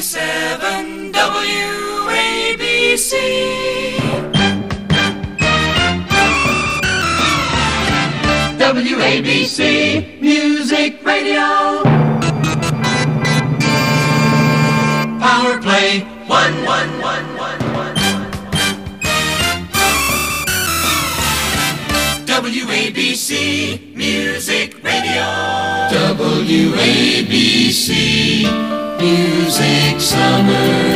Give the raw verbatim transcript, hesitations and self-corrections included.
ninety-seven W A B C. W A B C Music Radio. Power play one one one one one. W A B C Music Radio. W A B C Music Summer.